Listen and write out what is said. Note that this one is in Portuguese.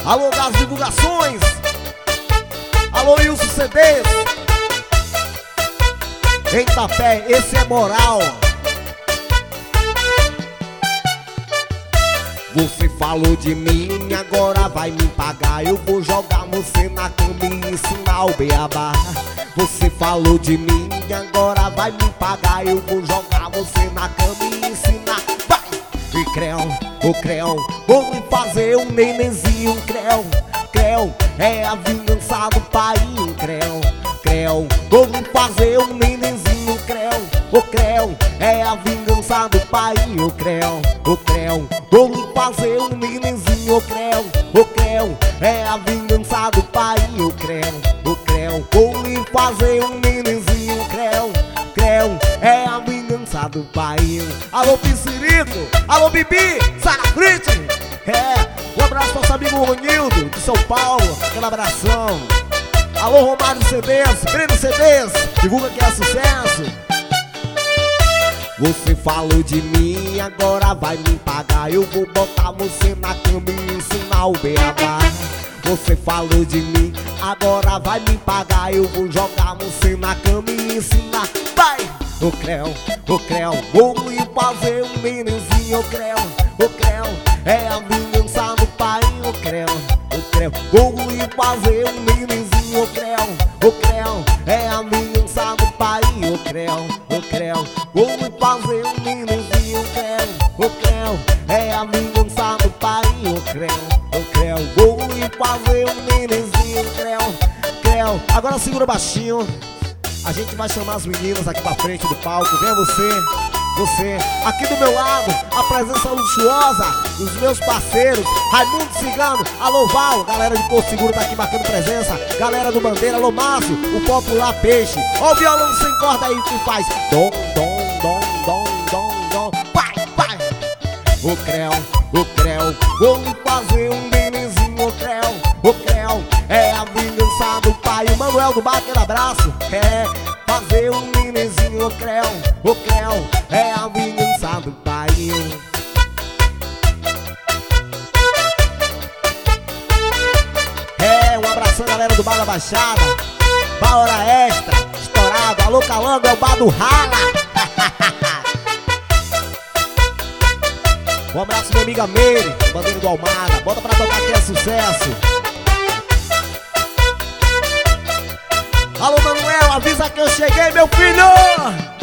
Alô, das divulgações. Alô, Wilson CDs. Eita pé, esse é moral. Você falou de mim, agora vai me pagar. Eu vou jogar você na cama e ensinar o beabá. Você falou de mim, agora vai me pagar. Eu vou jogar você na cama e ensinar. Vai! E creu, vou lhe fazer um nenenzinho. Creu, é a vingança do pai. Creu, vou lhe fazer um nenenzinho. Creu, é a vingança do pai. Creu, vou lhe fazer um nenenzinho. Creu, é a vingança do pai. Creu, vou lhe fazer um nenenzinho. Creu, é a vingança do pai. Alô, Piscirito, alô, Bibi, Sara Frite. Um abraço pro nosso amigo Ronildo, de São Paulo, aquele abração. Alô, Romário CDs, Breno CDs, divulga que é sucesso. Você falou de mim, agora vai me pagar. Eu vou botar você na cama e ensinar o beabá. Você falou de mim, agora vai me pagar. Eu vou jogar você na cama e ensinar. Vai! Ô creu, vou lhe fazer um nenenzinho. Creu, é a vingança do pai. Creu, vou lhe fazer um nenenzinho. Creu, é a vingança do pai. Creu, vou lhe fazer um nenenzinho. Creu, é a vingança do pai. Creu, vou lhe fazer um nenenzinho. Creu, agora segura baixinho. A gente vai chamar as meninas aqui pra frente do palco. Vem você, aqui do meu lado, a presença luxuosa dos meus parceiros, Raimundo Cigano, alô Val, galera de Porto Seguro tá aqui marcando presença, galera do Bandeira, alô Márcio, o popular Peixe, ó o violão sem corda aí que faz dom, vai. O creu, vou lhe fazer um nenenzinho. Creu, é a vingança do pai. O Manuel do Bar, aquele abraço. Fazer um nenenzinho. Creu, é a vingança do pai. Um abração, galera do Bar da Baixada, Bar Hora Extra, estourado. Alô, Calango, é o Bar do Rala. Um abraço, minha amiga Meire, Bandeira do Almada. Bota pra tocar que é sucesso. Alô, Manuel, avisa que eu cheguei, meu filho.